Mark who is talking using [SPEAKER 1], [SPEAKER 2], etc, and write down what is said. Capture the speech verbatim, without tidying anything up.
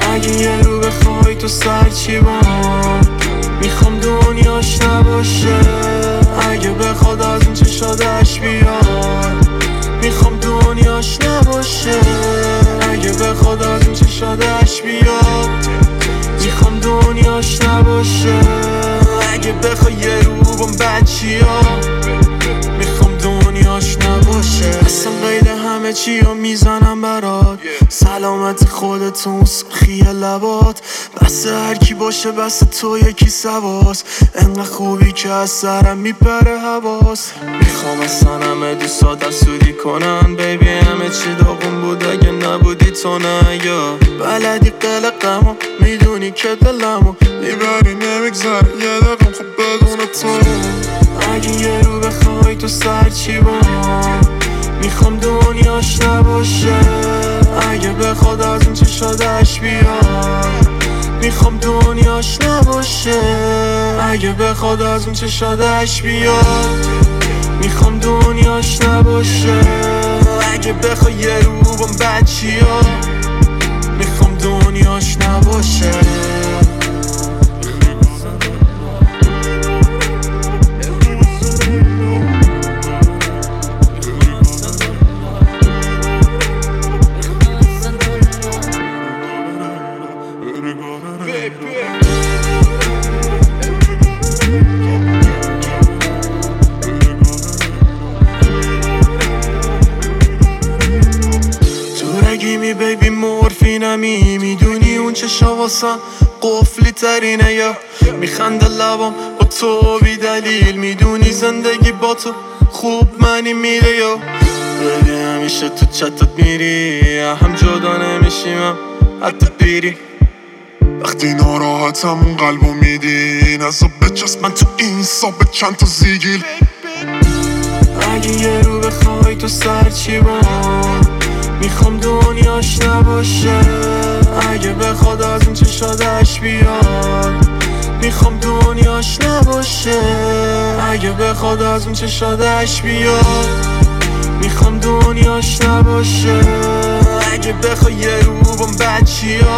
[SPEAKER 1] اگه یه رو بخوای تو سرچی بام، میخوام دنیاش نباشه. اگه بخواد از این چشادش بیاد، میخوام دنیاش نباشه. اگه بخواد از این چشادش بیاد، میخوام دنیاش نباشه. اگه بخوای یه رو بام بچیا، میخوام دنیاش نباشه. اصلا قید همه چی رو میزنم برات، سلامت خودتون سرخی لبات. بس هر کی باشه بس تو یکی سواس، انقدر خوبی که از سرم میپره حواس. میخوام اصلا همه دوستا دستوری کنن، بیبی همه چی داغون بود اگه نبودی تو نه. یا بلدی قلقمو میدونی که دلمو میبری نمیگذره یه دقم خب بدون تو. اگه یه رو بخوای تو سرچی بام، میخوام دنیاش نباشه. اگه بخواد از این چشادش بیاد، میخوام دنیاش نباشه. اگه بخواد از اون چشادش بیاد، میخوام دنیاش نباشه. اگه بخوای یه رو بام بچیا، میخوام دنیاش نباشه. تو رگیمی بیبی مورفینمی، میدونی اون چشا واسم قفلی ترینه. یا میخنده لبام با تو بی دلیل، میدونی زندگی با تو خوب منی میره. یا بیبی همیشه تو چتت میری، هم جدا نمیشیم حتی بیری.
[SPEAKER 2] وقتی ناراحتم اون قلبو میدی، نزا بچست من تو این سابه چند تا زیگیل.
[SPEAKER 1] اگه یه رو بخوای تو سرچی بام، میخوام دنیاش نباشه. اگه بخواد از این چشادش بیاد، میخوام دنیاش نباشه. اگه بخواد از اون چشادش بیاد، میخوام دنیاش نباشه. اگه بخوای یه رو بام بچیا،